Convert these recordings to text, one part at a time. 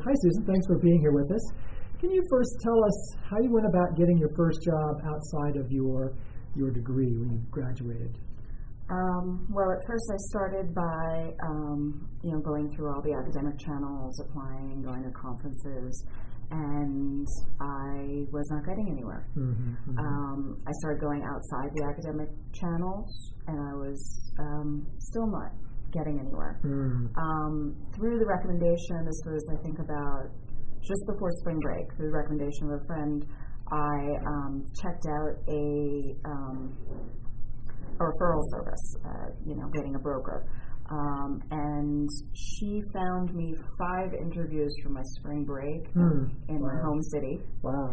Hi, Susan. Thanks for being here with us. Can you first tell us how you went about getting your first job outside of your degree when you graduated? Well, at first I started by, going through all the academic channels, applying, going to conferences, and I was not getting anywhere. I started going outside the academic channels, and I was still not getting anywhere. Through the recommendation, this was, I think, about just before spring break, through the recommendation of a friend, I checked out a referral service, getting a broker. And she found me 5 interviews for my spring break in my home city. Wow.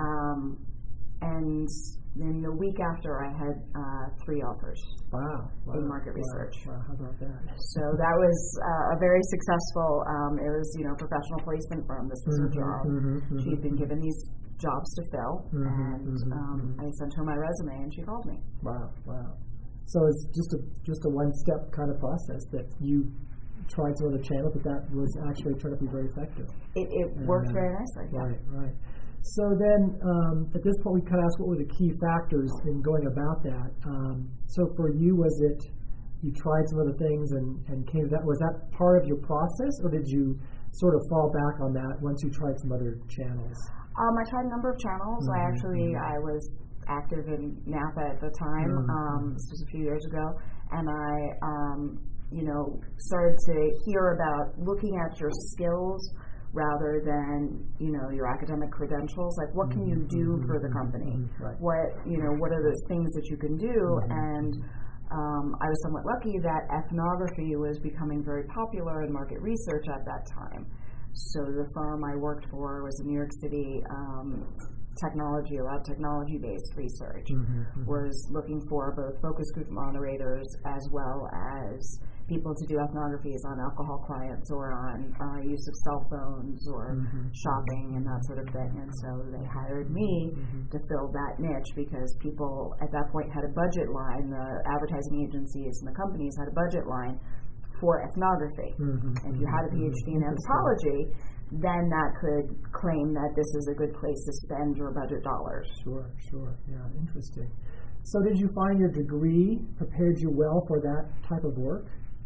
And then the week after, I had 3 offers in market research. Wow, how about that? So that was a very successful, it was, professional placement firm. This was her job. She'd been given these jobs to fill, and I sent her my resume, and she called me. Wow. So it's just a one-step kind of process that you tried some other channel, but that was actually turned out to be very effective. It worked very nicely. Right. So then, at this point, we kind of asked what were the key factors in going about that. So for you, was it you tried some other things and came to that? Was that part of your process, or did you sort of fall back on that once you tried some other channels? I tried a number of channels. I was active in Napa at the time. This was a few years ago, and I, started to hear about looking at your skills rather than, your academic credentials. Like, what can you do for the company? What are those things that you can do? And I was somewhat lucky that ethnography was becoming very popular in market research at that time. So the firm I worked for was in New York City. A lot of technology-based research, was looking for both focus group moderators as well as people to do ethnographies on alcohol clients or on use of cell phones or shopping and that sort of thing. And so they hired me to fill that niche because people at that point had a budget line. The advertising agencies and the companies had a budget line for ethnography. If you had a PhD in anthropology, then that could claim that this is a good place to spend your budget dollars. Sure. Yeah, interesting. So did you find your degree prepared you well for that type of work?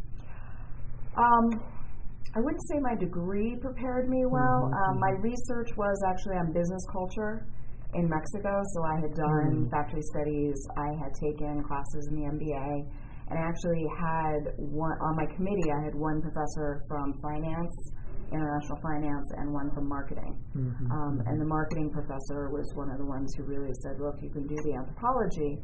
I wouldn't say my degree prepared me well. My research was actually on business culture in Mexico, so I had done factory studies, I had taken classes in the MBA, and I actually had on my committee, I had one professor from finance, international finance, and one from marketing. And the marketing professor was one of the ones who really said, look, you can do the anthropology,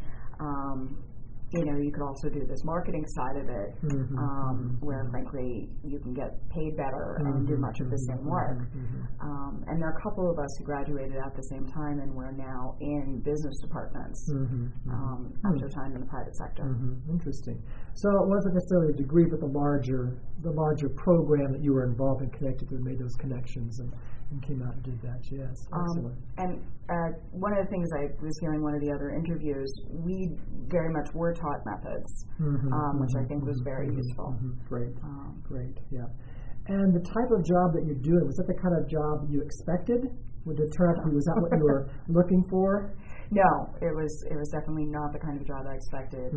you could also do this marketing side of it, where frankly you can get paid better and do much of the same work. And there are a couple of us who graduated at the same time, and we're now in business departments after time in the private sector. Interesting. So it wasn't necessarily a degree, but the larger program that you were involved in connected that made those connections and came out and did that. Yes, excellent. And one of the things I was hearing one of the other interviews, we very much were taught methods, which I think was very useful. Great, yeah. And the type of job that you're doing, was that the kind of job you expected? Was that what you were looking for? No, it was definitely not the kind of job I expected.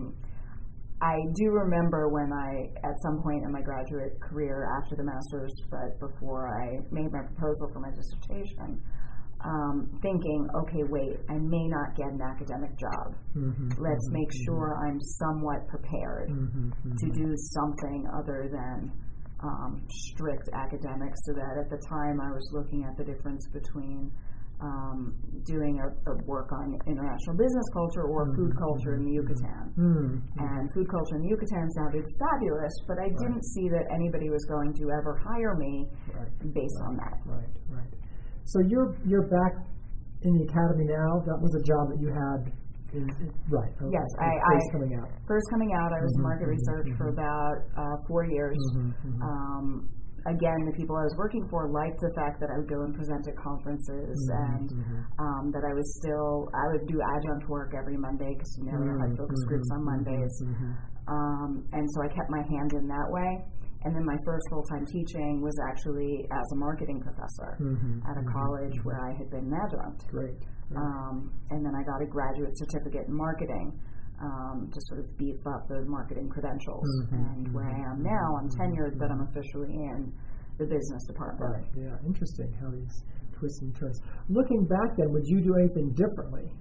I do remember when at some point in my graduate career after the master's, but before I made my proposal for my dissertation, thinking, okay, wait, I may not get an academic job. Let's make sure I'm somewhat prepared to do something other than strict academics, so that at the time I was looking at the difference between doing a work on international business culture or food culture in the Yucatan. And food culture in the Yucatan sounded fabulous, but I didn't see that anybody was going to ever hire me based on that. Right. So you're back in the academy now. That was a job that you had. Yes, first coming out, I was in market research for about 4 years. Again, the people I was working for liked the fact that I would go and present at conferences, and that I would do adjunct work every Monday because we had focus groups on Mondays, and so I kept my hand in that way. And then my first full-time teaching was actually as a marketing professor at a college where I had been an adjunct. Great. And then I got a graduate certificate in marketing to sort of beef up the marketing credentials. And where I am now, I'm tenured, but I'm officially in the business department. Right. Yeah. Interesting how these twists and turns. Looking back, then, would you do anything differently?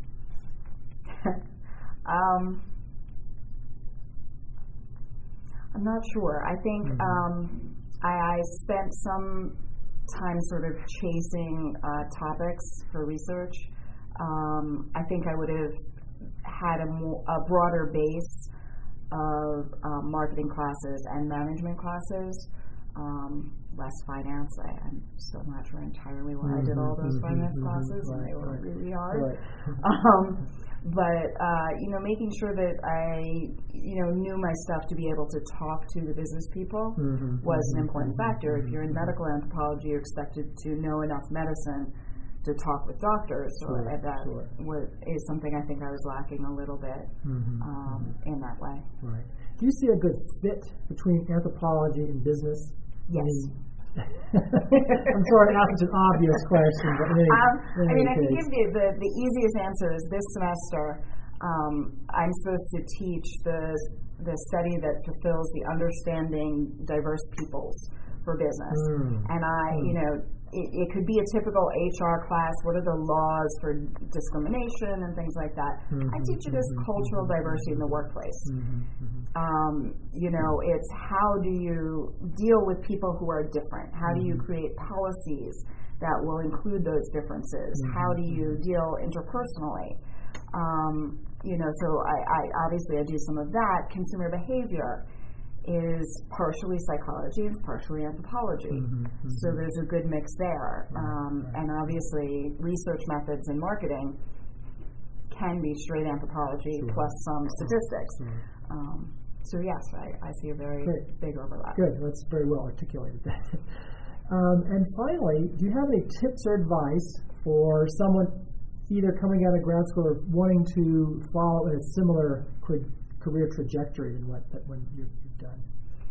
I'm not sure. I think I spent some time sort of chasing topics for research. I think I would have had a broader base of marketing classes and management classes, less finance. I'm still not sure entirely why I did all those finance classes, and they were really hard. But making sure that I knew my stuff to be able to talk to the business people was an important factor. If you're in medical anthropology, you're expected to know enough medicine to talk with doctors, is something I think I was lacking a little bit in that way. Right. Do you see a good fit between anthropology and business? Yes. I'm sorry to ask such an obvious question, but I can give you the easiest answer is this semester I'm supposed to teach the study that fulfills the understanding diverse peoples for business. And it could be a typical HR class. What are the laws for discrimination and things like that? I teach it as cultural diversity in the workplace. It's how do you deal with people who are different? How do you create policies that will include those differences? How do you deal interpersonally? So I obviously I do some of that. Consumer behavior is partially psychology, it's partially anthropology. So there's a good mix there. And obviously research methods in marketing can be straight anthropology plus some statistics. So yes, I see a very big overlap. Good, that's very well articulated. And finally, do you have any tips or advice for someone either coming out of grad school or wanting to follow a similar career trajectory than what you've done?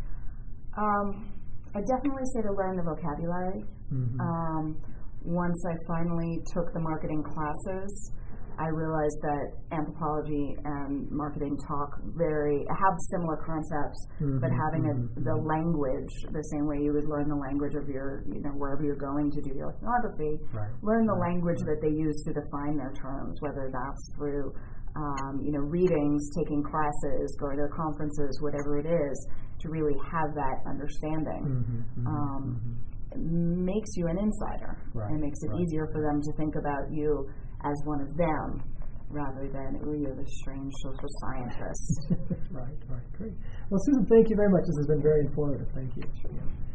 I definitely say to learn the vocabulary. Once I finally took the marketing classes, I realized that anthropology and marketing have similar concepts, but having the language, the same way you would learn the language of your, wherever you're going to do your ethnography, learn the language that they use to define their terms, whether that's through readings, taking classes, going to conferences, whatever it is, to really have that understanding. It makes you an insider. It makes it easier for them to think about you as one of them, rather than, you're the strange social scientist. Right, great. Well, Susan, thank you very much. This has been very informative. Thank you.